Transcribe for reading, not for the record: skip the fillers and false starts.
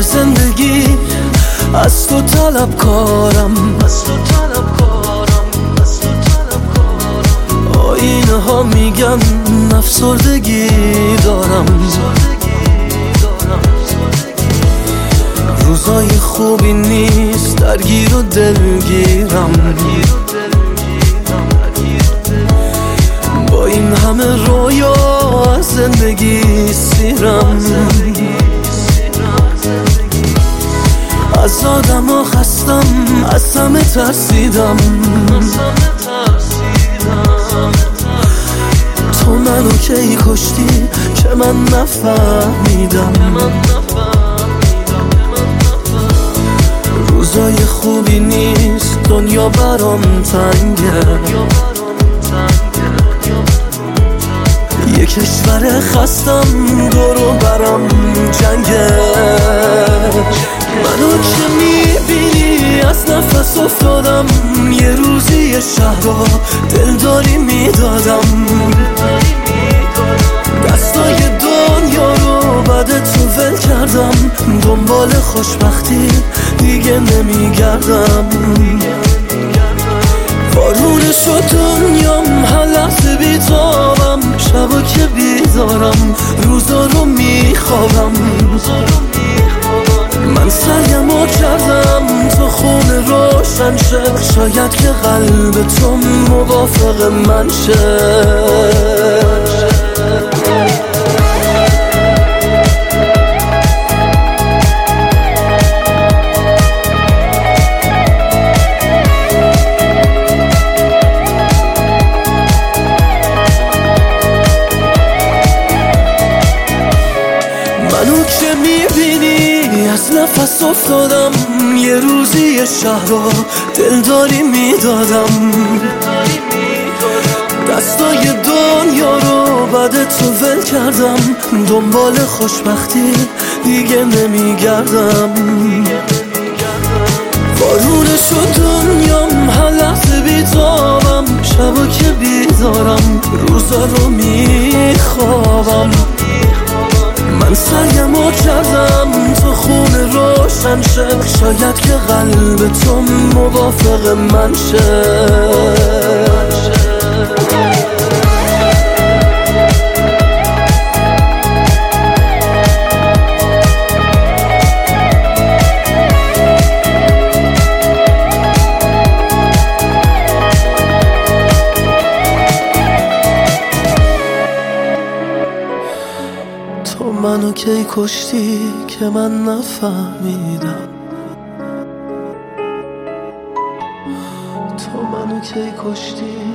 زندگی از تو طلبکارم، آینه ها میگن افسردگی دارم، روزای خوبی نیست درگیر و دلگیرم، با این همه رویا از زندگی سیرم، از آدم ها خستم، از همه ترسیدم، تو منو کی کشتی که من نفهمیدم، روزای خوبی نیست دنیا برام تنگه، یه کشور خستم دورو برام جنگه، منو که میبینی از نفس افتادم، یه روزی یه شهرها دلداری میدادم، دستای دنیا رو بعد تو ول کردم، دنبال خوشبختی دیگه نمیگردم، وارونه شد دنیام هر لحظه بیتابم، شبا که بیدارم روزا رو میخوابم، من سعیمو کردم تو خونه روشن شه، شاید که قلب تو موافق من شه. منو که میبینی از نفس افتادم، یه روزی یه شهرها دلداری میدادم، دستای دنیا رو بعد تو ول کردم، دنبال خوشبختی دیگه نمیگردم، وارونه شد دنیام هر لحظه بیتابم، شبا که بیدارم روزا رو میخوابم، من سعیمو کردم تو خونه روشن شه، شاید که قلب تو موافق من شه. تو منو کی کشتی که من نفهمیدم، تو منو کی کشتی